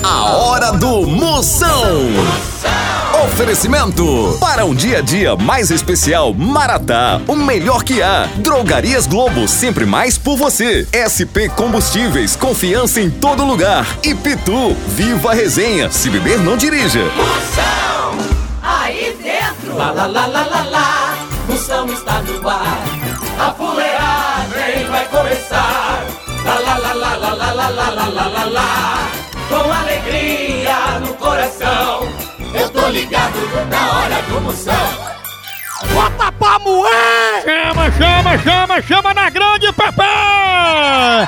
A hora do Moção. Oferecimento. Para um dia a dia mais especial, Maratá, o melhor que há. Drogarias Globo, sempre mais por você. SP Combustíveis, confiança em todo lugar. E Pitu, viva a resenha. Se beber, não dirija. Moção, aí dentro. Lá, lá, lá, lá, lá, lá. Moção está no ar. A fuleagem vai começar. Lá, lá, lá, lá, lá, lá, lá, lá, lá, lá, lá, lá. Com alegria no coração. Eu tô ligado na hora do Moção. Bota pra moer! Chama na grande, papai!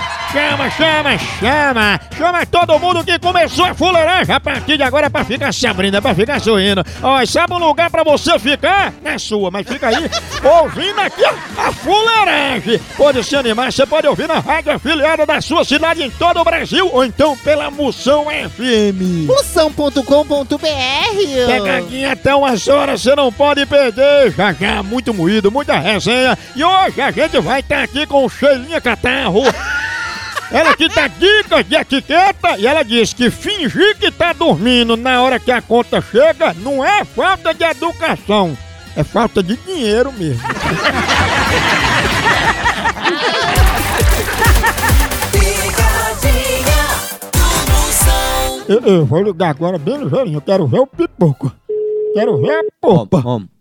Chama todo mundo que começou a fuleiragem a partir de agora pra ficar se abrindo, pra ficar sorrindo. Ó, sabe um lugar pra você ficar? Não é sua, mas fica aí ouvindo aqui a fuleiragem. Pode se animar, você pode ouvir na rádio afiliada da sua cidade em todo o Brasil ou então pela Moção FM. Moção.com.br. Pegadinha até umas horas, você não pode perder. Já, muito moído, muita resenha. E hoje a gente vai estar aqui com o Sheilinha Catarro. Ela que dá dicas de etiqueta e ela diz que fingir que tá dormindo na hora que a conta chega não é falta de educação, é falta de dinheiro mesmo. Eu vou ligar agora bem ligeirinho, eu quero ver o pipoco. Quero ver a popa.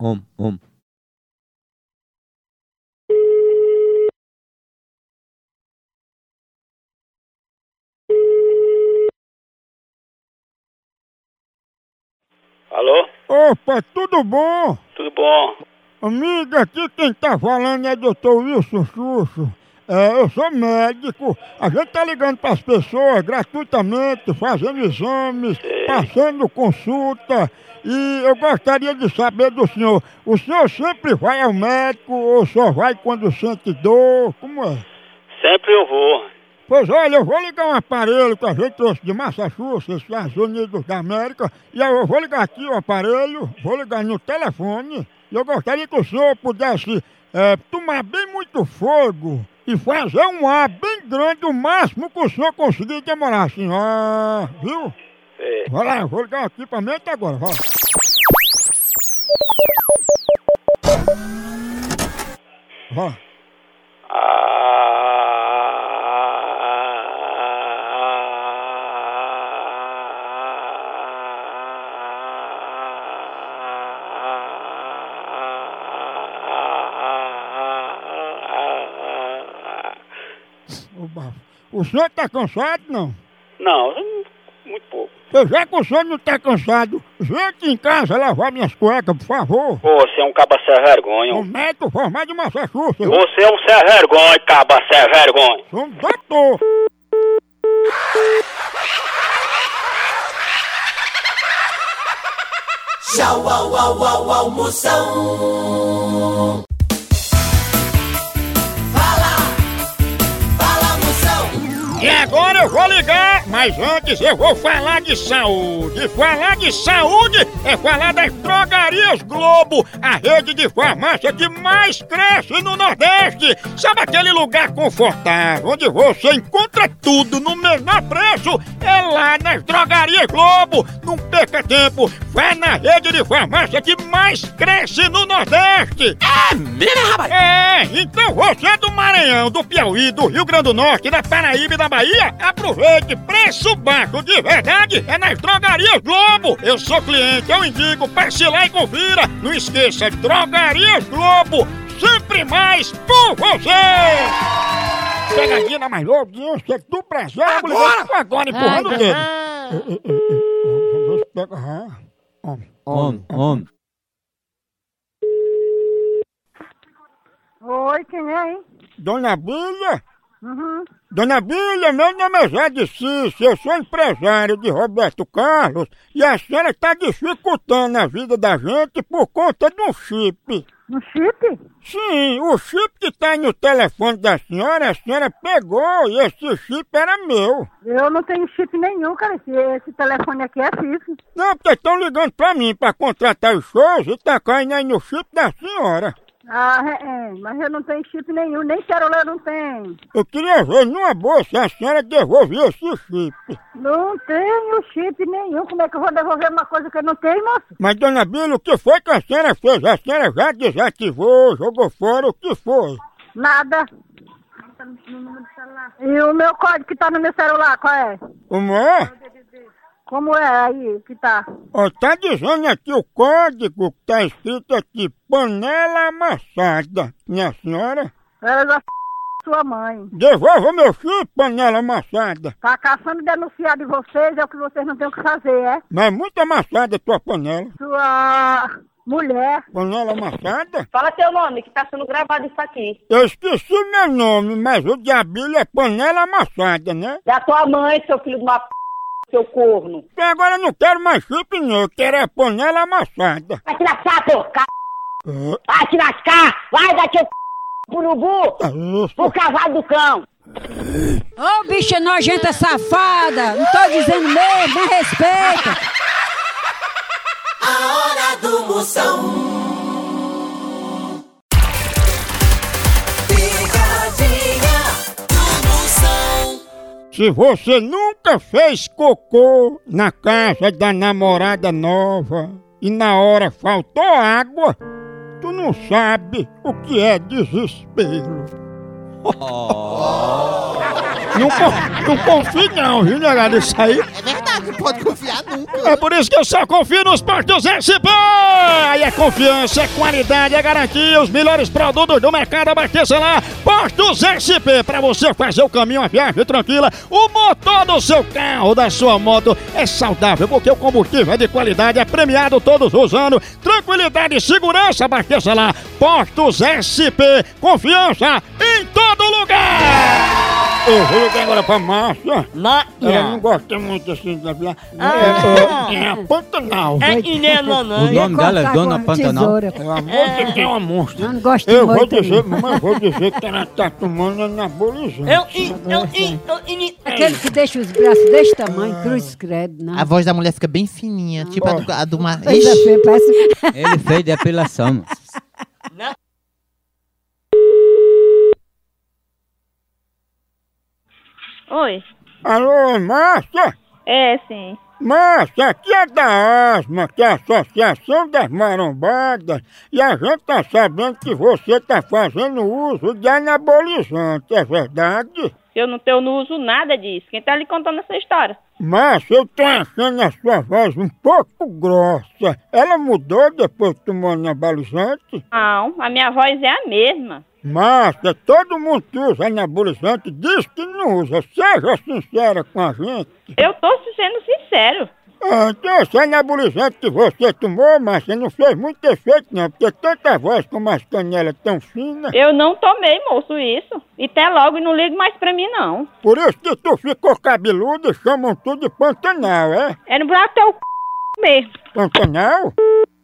Alô? Opa, tudo bom? Tudo bom? Amiga, aqui quem tá falando é Dr. Wilson Xuxo. Eu sou médico. A gente tá ligando pras pessoas gratuitamente, fazendo exames, passando consulta. E eu gostaria de saber do senhor, o senhor sempre vai ao médico ou só vai quando sente dor? Como é? Sempre eu vou. Pois olha, eu vou ligar um aparelho que a gente trouxe de Massachusetts, Estados Unidos da América, e eu vou ligar aqui o aparelho, vou ligar no telefone, e eu gostaria que o senhor pudesse tomar bem muito fogo e fazer um ar bem grande, o máximo que o senhor conseguir demorar assim, viu? É. Vai lá, eu vou ligar aqui pra mente agora, vai. Vai. O senhor tá cansado, não? Não, muito pouco. Já que o senhor não tá cansado, vem aqui em casa lavar minhas cuecas, por favor. Você é um caba sem vergonha. Um médico formado em Massachusetts. Você é um sem vergonha, caba sem vergonha. Sou um doutor. Tchau, au, Moção. E agora eu vou ligar, mas antes eu vou falar de saúde. Falar de saúde é falar das Drogarias Globo, a rede de farmácia que mais cresce no Nordeste. Sabe aquele lugar confortável, onde você encontra tudo no menor preço? É lá nas Drogarias Globo. Não perca tempo, vá na rede de farmácia que mais cresce no Nordeste. É mesmo, rapaz? Então você é do Maranhão, do Piauí, do Rio Grande do Norte, da Paraíba e da Bahia, aproveite, preço baixo de verdade é nas Drogarias Globo. Eu sou cliente, eu indico, passe lá e confira. Não esqueça, Drogarias Globo, sempre mais por você. Pegadinha na mais audiência do Brasil. Agora empurrando o dedo. Homem. Oi, quem é, hein? Dona Bíblia? Uhum. Dona Bíblia, meu nome é Zé Cício, eu sou empresário de Roberto Carlos e a senhora está dificultando a vida da gente por conta de um chip. Um chip? Sim, o chip que está no telefone da senhora, a senhora pegou e esse chip era meu. Eu não tenho chip nenhum, cara. Esse telefone aqui é fixo. Não, porque estão ligando pra mim pra contratar os shows e tá caindo aí no chip da senhora. Mas eu não tenho chip nenhum, nem celular eu não tenho. Eu queria ver numa boa se a senhora devolvia esse chip. Não tenho chip nenhum, como é que eu vou devolver uma coisa que eu não tenho, moço? Mas, dona Bila, o que foi que a senhora fez? A senhora já desativou, jogou fora, o que foi? Nada. E o meu código que tá no meu celular, qual é? Como é? Como é aí que tá? Ó, tá dizendo aqui o código que tá escrito aqui, panela amassada. Minha senhora? Ela já sua mãe. Devolva meu chip, panela amassada. Tá caçando denunciar de vocês, é o que vocês não têm o que fazer, é? Mas é muito amassada a tua panela. Sua mulher. Panela amassada? Fala teu nome, que tá sendo gravado isso aqui. Eu esqueci meu nome, mas o de Abílio é panela amassada, né? Da tua mãe, seu filho de uma p... seu corno. Então agora eu não quero mais chip não, eu quero é panela amassada. Vai te lascar, teu c... Vai te lascar! Vai daqui o urubu pro cavalo do cão. Ô, bicha nojenta safada! Não tô dizendo mesmo, me respeita! A hora do Moção. Picadinha do Moção. Se você nunca fez cocô na casa da namorada nova e na hora faltou água, tu não sabe o que é desespero. Não confie não, viu, negado? Isso aí. É verdade, não pode confiar nunca. É por isso que eu só confio nos postos SP! Aí é confiança, é qualidade, é garantia, os melhores produtos do mercado, abasteça lá. Postos SP, pra você fazer o caminho, a viagem tranquila. O motor do seu carro, da sua moto, é saudável, porque o combustível é de qualidade, é premiado todos os anos. Tranquilidade e segurança, abasteça lá. Postos SP, confiança em todo lugar! Eu vou ligar agora pra Márcia. Ela não gosta muito assim da é Pantanal. O nome dela é Dona Pantanal. Ela monstro que é uma monstra. Não gosto Eu muito. vou dizer que ela tá tomando anabolizante. Aquele que deixa os braços desse tamanho, cruz credo, não. A voz da mulher fica bem fininha, tipo a do mar. Coisa feia, parece... Ele fez depilação. Oi. Alô, Márcia? É, sim. Márcia, aqui é da ASMA, que é a Associação das Marombadas, e a gente tá sabendo que você tá fazendo uso de anabolizante, é verdade? Eu não uso nada disso. Quem tá lhe contando essa história? Márcia, eu tô achando a sua voz um pouco grossa. Ela mudou depois que tomou anabolizante? Não, a minha voz é a mesma. Márcia, todo mundo que usa anabolizante diz que não usa. Seja sincera com a gente. Eu tô sendo sincero. Então esse anabolizante que você tomou, Márcia, não fez muito efeito não, porque tanta voz com umas canelas tão finas. Eu não tomei, moço, isso. E até logo, e não ligo mais pra mim, não. Por isso que tu ficou cabeludo e chamam tudo de Pantanal, é? É no buraco teu mesmo. Pantanal?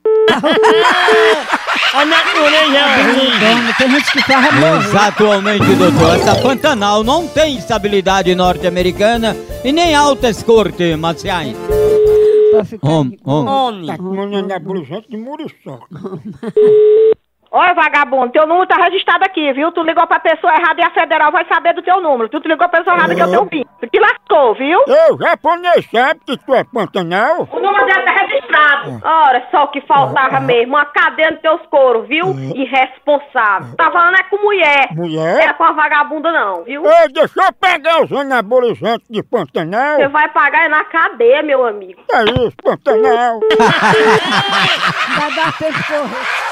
Tem gente que faz amor. Exatamente, doutor. Essa Pantanal não tem estabilidade norte-americana e nem altas cortes marciais. Tá tomando anabolizante de muriçoca. Oi, vagabundo, teu número tá registrado aqui, viu? Tu ligou pra pessoa errada e a federal vai saber do teu número. Tu ligou pra pessoa errada que eu tenho PIN. Tu te lascou, viu? Eu, japonês, sabe que tu é Pantanal? O número dele tá registrado. Ora, só o que faltava mesmo. Uma cadeia nos teus coros, viu? Irresponsável. Tá falando é com mulher. Mulher? É com a vagabunda não, viu? Ei, deixa eu pegar os anabolizantes de Pantanal. Você vai pagar é na cadeia, meu amigo. É isso, Pantanal. Vai dar tempo de correr.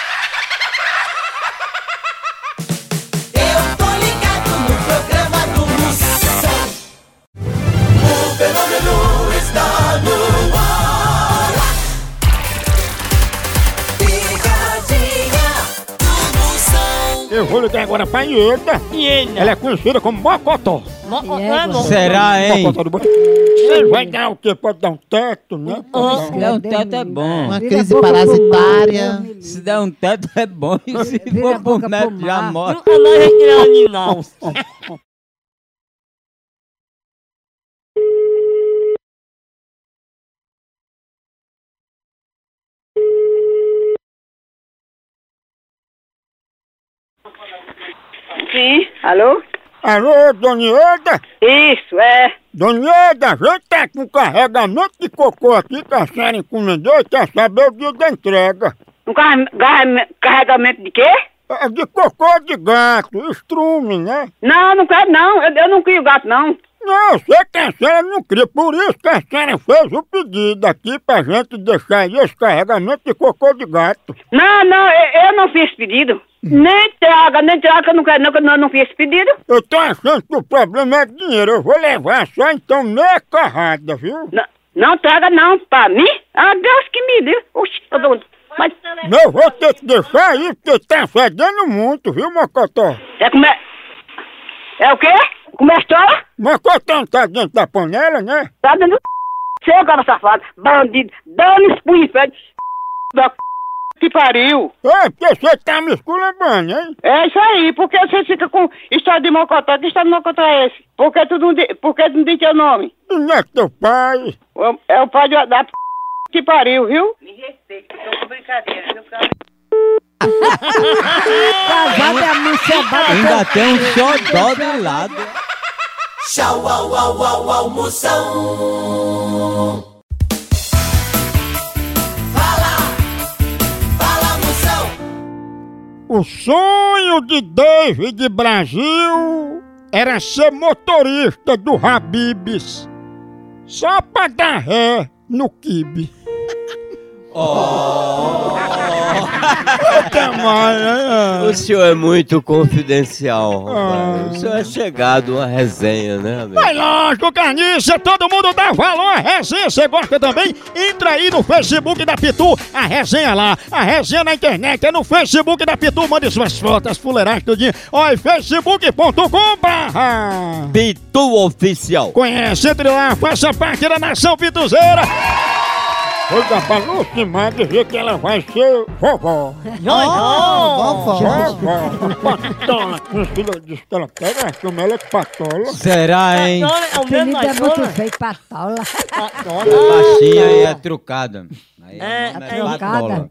Eu tô ligado no programa do Moção. O fenômeno está no ar. Picadinha do Moção. Eu vou ligar agora pra Ieda. Ela é conhecida como Mocotó. Será, hein? Mocotó do Botão. Você vai dar o quê? Pode dar um teto, né? Se der um teto é bom. Uma Vira crise a boca pro parasitária. mar, Deus me Se der um teto é bom. E se Vira a for pro boca neto pro já mar. morre. Sim, alô? Alô, Dona Ieda? Isso, é. Dona Ieda, a gente tá com carregamento de cocô aqui que a senhora encomendou e quer saber o dia da entrega. Um carregamento de quê? É de cocô de gato, estrume, né? Não quero não, eu não crio gato não. Não, eu sei que a senhora não cria, por isso que a senhora fez o pedido aqui pra gente deixar aí esse carregamento de cocô de gato. Não, eu não fiz pedido. Nem traga, que eu não quero não, que eu não fiz pedido. Eu tô achando que o problema é dinheiro, eu vou levar só então meia carrada, viu? Não traga não, pra mim? Ah, Deus que me deu. Oxi, todo mundo. Mas... Não, vou ter que deixar aí, porque tá fedendo muito, viu, Mocotó? É o quê? Começou? Mocotó não tá dentro da panela, né? Tá dentro do... Seu cara safado, bandido, dane-se pro inferno, da que pariu. É, porque você tá me esculambando, hein? É isso aí, porque você fica com história de Mocotó, que história de Mocotó é esse? Por que tu não diz teu nome? Não é teu pai. É o pai da que pariu, viu? Me respeita, tô com brincadeira, viu? Casado é a mancebada. Ainda tem um xodó do lado. Tchau, au, Moção. Fala, Moção. O sonho de David Brasil era ser motorista do Habib's, só pra dar ré no quibe. O senhor é muito confidencial, rapaz. O senhor é chegado a uma resenha, né, amigo? Vai lógico, Carniça, todo mundo dá valor à resenha. Você gosta também? Entra aí no Facebook da Pitu, a resenha lá. A resenha na internet é no Facebook da Pitu. Mande suas fotos, fuleiragens, tudinho. Olha, facebook.com/. Pitu Oficial. Conhece, entre lá, faça parte da nação pituzeira. Vou dar pra Lucimar dizer que ela vai ser vovó. Vovó. Patola. Minha filha disse que ela pega a chama, ela é patola. Será, hein? O apelido é muito feio, Patola. Baixinha e é trucada. Aí É patola.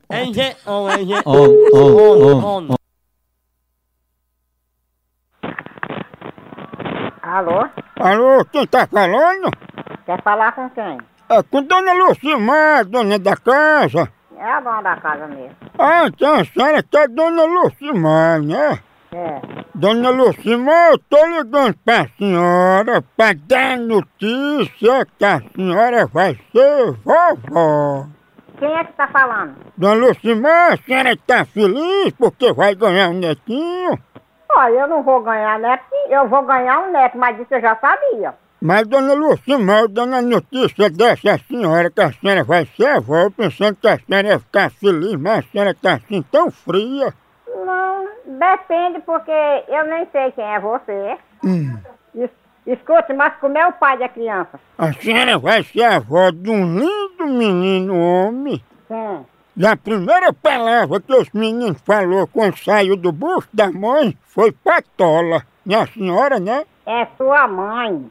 Alô? Alô, quem tá falando? Quer falar com quem? É com Dona Lucimar, dona da casa. É a dona da casa mesmo. Ah, então a senhora que é Dona Lucimar, né? É. Dona Lucimar, eu tô ligando pra senhora pra dar notícia que a senhora vai ser vovó. Quem é que tá falando? Dona Lucimar, a senhora tá feliz porque vai ganhar um netinho? Olha, eu não vou ganhar neto, eu vou ganhar um neto, mas disso eu já sabia. Mas, Dona Lucimar, dando a notícia dessa senhora que a senhora vai ser avó, pensando que a senhora ia ficar feliz, mas a senhora tá assim tão fria. Não, depende, porque eu nem sei quem é você. Escute, mas como é o pai da criança? A senhora vai ser avó de um lindo menino homem. Sim. E a primeira palavra que os meninos falou quando saiu do bucho da mãe foi patola. E a senhora, né? É sua mãe.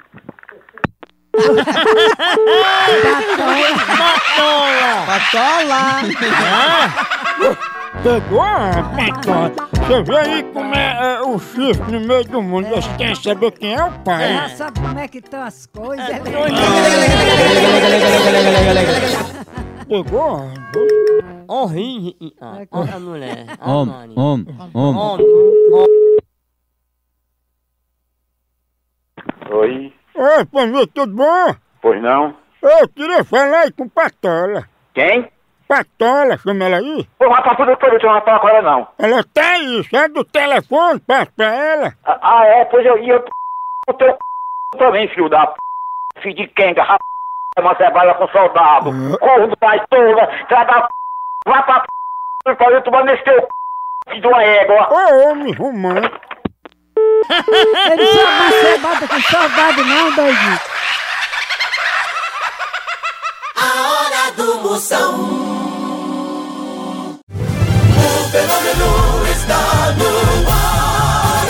Patola! Pegou a patola. Você vê aí como é o chifre no meio do mundo. Você quer saber quem é o pai. Já sabe como é que estão as coisas. Pegou? Horrível. A mulher. Homem. Oi, Oi, família, tudo bom? pois não? Eu queria falar aí com Patola. Quem? Patola, chama ela aí. Pô, mas pra tudo todo, eu não falo com ela não. Ela tá aí, sai do telefone, passa pra ela. É, pois eu ia o teu também, filho da filho de quenga, uma cebada com soldado, corno da toda, traga vai pra pra tu vai nesse teu filho de uma égua. Ô, homem romântico. Ele só macebada com saudade não, doidinho. A hora do Moção. O fenômeno está no ar.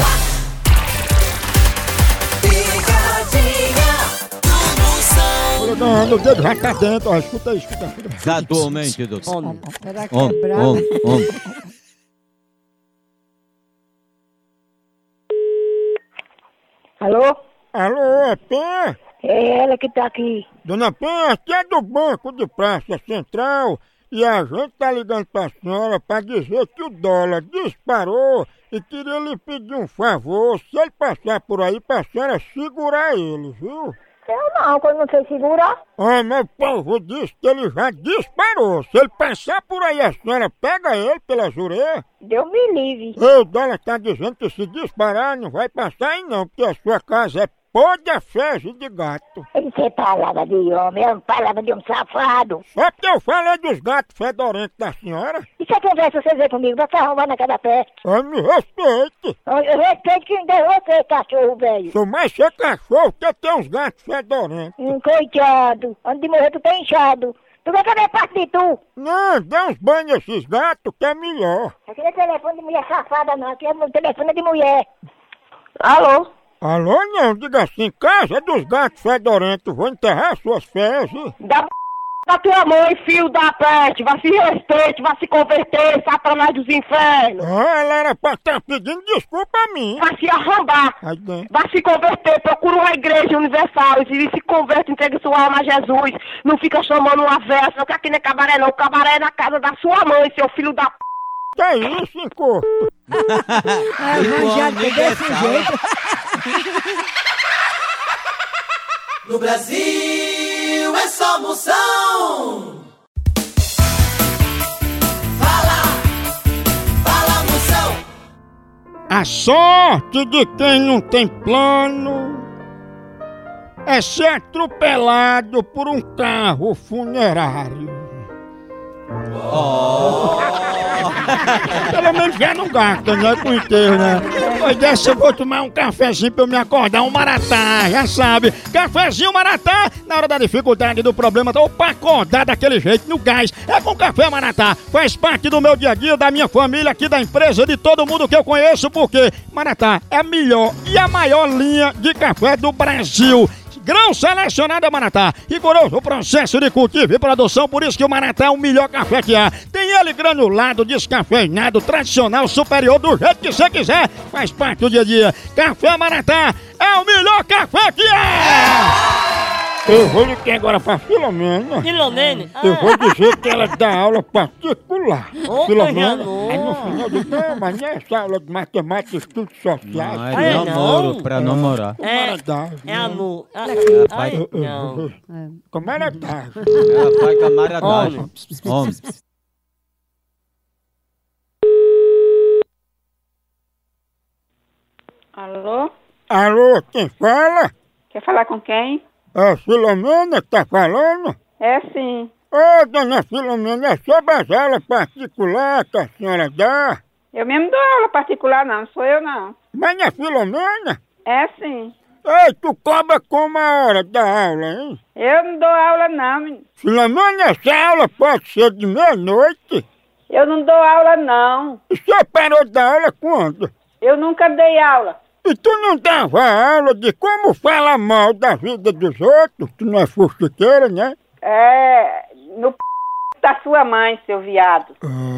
Picadinha do Moção. O dedo já tá dentro, ó. Escuta aí, escuta. Exatamente, doutor. Será que é brava? Alô? Alô, é Penha? É ela que tá aqui. Dona Penha, aqui é do Banco de Praça Central e a gente tá ligando pra senhora pra dizer que o dólar disparou e queria lhe pedir um favor, se ele passar por aí pra senhora segurar ele, viu? Eu não, que eu não sei segurar. Ah, mas o povo disse que ele já disparou. Se ele passar por aí, a senhora pega ele pelas orelhas. Deus me livre. O dólar tá dizendo que se disparar não vai passar aí não, porque a sua casa é podre a fezes de gato. Isso é palavra de homem, é palavra de um safado. Só porque eu falei dos gatos fedorentos da senhora. Isso é conversa você vê comigo, vai se arrumar na cada pé. Ah, me respeite. Eu respeito quem deu você, cachorro velho. Sou mais ser cachorro que tem uns gatos fedorentos. Coitado, antes de morrer tu tá inchado. Tu vai querer parte de tu? Não, dá uns banhos nesses gatos que é melhor. Aqui não é telefone de mulher safada não, aqui é telefone de mulher. Alô? Alô, não, diga assim, casa dos gatos fedorentos, vou enterrar suas fezes. Da tua mãe, filho da peste, vai se respeite, vai se converter, satanás dos infernos. Ah, ela era pra estar pedindo desculpa a mim. Vai se arrombar, vai se converter, procura uma igreja universal e se converte, entrega sua alma a Jesus. Não fica chamando uma véia, não que aqui não é cabaré não, o cabaré é na casa da sua mãe, seu filho da p... Que é isso, encosto? Arranjado desse jeito. No Brasil é só Moção. Fala Moção. A sorte de quem não tem plano é ser atropelado por um carro funerário. Pelo menos já não gasta, né? Com inteiro, né? Pois dessa eu vou tomar um cafezinho pra eu me acordar, um maratá, já sabe. Cafezinho maratá, na hora da dificuldade do problema, ou pra acordar daquele jeito, no gás. É com café maratá, faz parte do meu dia a dia, da minha família, aqui da empresa, de todo mundo que eu conheço, porque maratá é a melhor e a maior linha de café do Brasil. Grão selecionado é Maratá, rigoroso o processo de cultivo e produção, por isso que o Maratá é o melhor café que há. Tem ele granulado, descafeinado, tradicional, superior, do jeito que você quiser, faz parte do dia a dia. Café Maratá é o melhor café que há! Eu vou ligar agora pra Filomena. Filomena? Eu vou dizer que ela dá aula particular. Oh, Filomena, aí no final do não, mas não é essa aula de matemática e estudos sociais. Não, é namoro, pra namorar. É amor. Vai. Não. Camaradagem. Vai camaradagem. Homem. Alô? Alô, quem fala? Quer falar com quem? É a Filomena que tá falando? É sim. Ô, dona Filomena, é sobre as aulas particulares que a senhora dá? Eu mesmo dou aula particular não, sou eu não. Mas não é Filomena? É sim. Ei, tu cobra como a hora da aula, hein? Eu não dou aula não, menino. Filomena, essa aula pode ser de meia-noite? Eu não dou aula não. E você parou da aula quando? Eu nunca dei aula. E tu não dava aula de como falar mal da vida dos outros? Tu não é fuxiqueira, né? É... no p... da sua mãe, seu viado.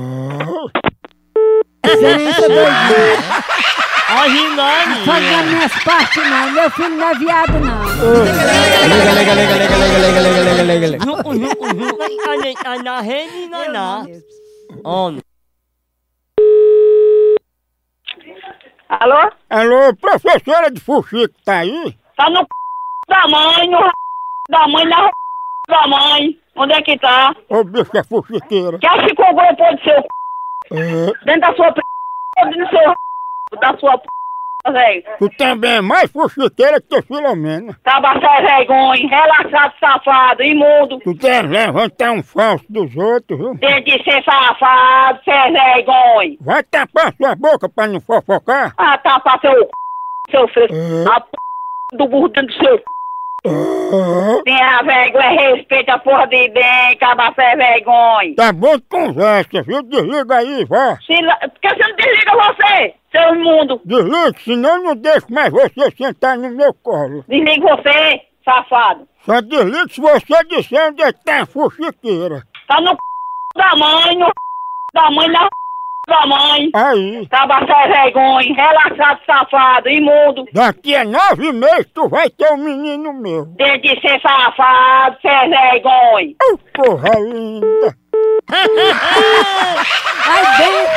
Ó, Rinani. Faz das minhas partes não, meu filho não é viado não. Lega. Na rede não dá. Homem. Alô? Alô, professora de fuxico, tá aí? Tá no p... da mãe, no da mãe, na da mãe. Onde é que tá? Ô, bicha fuxiqueira. Quer se compor de seu p... dentro da sua p... dentro do seu da sua p... velho. Tu também é mais fuxiqueira que Filomena. Tava sem vergonha, relaxado, safado, imundo. Tu quer levantar um falso dos outros, viu? Tem de ser safado, sem vergonha. Vai tapar sua boca pra não fofocar? Ah, tapar seu fresco. A p... do burro dentro do seu p... Tenha vergonha, respeita a porra de bem, caba sem vergonha. Tá bom de conversa, viu? Desliga aí, vó. Por que você não desliga você, seu imundo? Desliga, senão eu não deixo mais você sentar no meu colo. Desliga você, safado. Só desliga se você disser onde é que tá a fuxiqueira. Tá no p... da mãe, no p... da mãe, na p... da mãe. Aí. Tava sem vergonha, relaxado, safado, imundo. Daqui a 9 meses tu vai ter um menino meu. Tem de ser safado, sem vergonha. Porra linda. Ai, bem.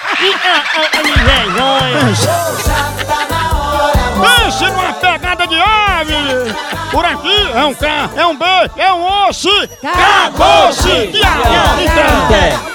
Pense numa pegada de ave! Por aqui é um K, é um B, é um osso! Acabou-se! Tchau!